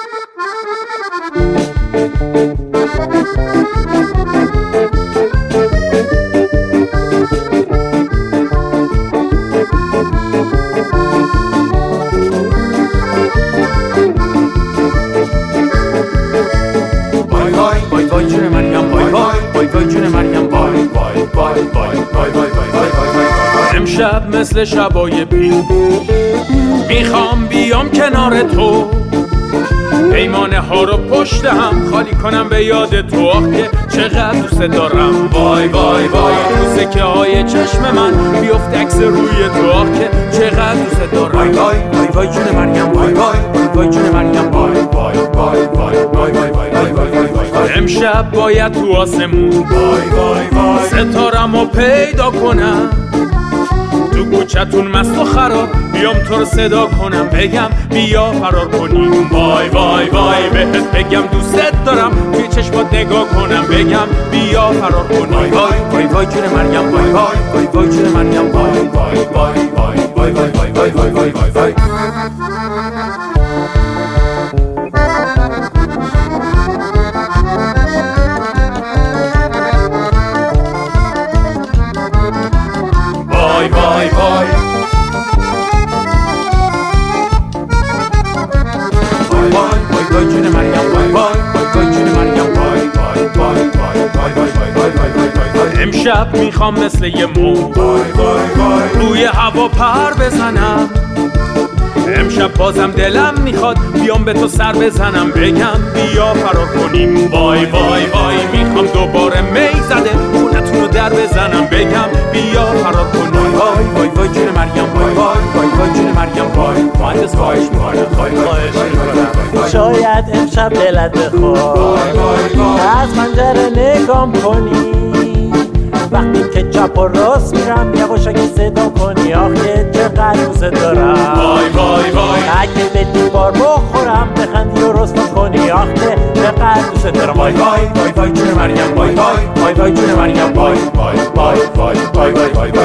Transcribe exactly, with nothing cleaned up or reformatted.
امشب مثل شبای بی میخوام بیام کنار تو، پیمانه ها رو پشت هم خالی کنم به یاد تو. آخ که چقدر دوست دارم، وای وای وای تو سکه های چشم من بیفت عکس روی تو. آخ که چقدر دوست دارم، وای وای وای وای جون مریم، وای وای وای جون مریم، وای وای وای وای وای وای وای وای. امشب باید تو آسمون وای وای وای ستارمو پیدا کنم، تو کوچتون مست و خراب بیام تو رو صدا کنم، بگم بیا فرار کنیم. وای وای وای بهت بگم دوست دارم، توی چشمات نگاه کنم، بگم بیا فرار کنیم. وای وای وای وای جون مریم، وای وای وای وای جون مریم، وای وای وای وای وای وای وای وای وای وای وای. وای وای وای وای جون مریم، وای وای وای جون مریم، وای وای وای وای وای وای وای. امشب میخوام مثل یه مو روی هوا پر بزنم، امشب بازم دلم میخواد بیام به تو سر بزنم، بگم بیا فرار کنیم. وای وای وای میخوام دوباره می زده خونتون رو در بزنم، بگم بیا فرار کنیم. وای وای وای جون مریم، وای وای وای وای جون مریم، وای وای خواهش میکنم، خواهش میکنم. شاید امشب دلت بخواد از پنجره نگام کنی، وقتی که چپ و راست میرم یواشکی صدا کنی. آخه چقدر دوست دارم، وای وای وای اگه به دیوار بخورم بخندی و رسوا کنی. آخه چقدر دوست دارم، وای وای وای وای جون مریم، وای وای وای وای جون مریم، وای وای وای وای وای وای.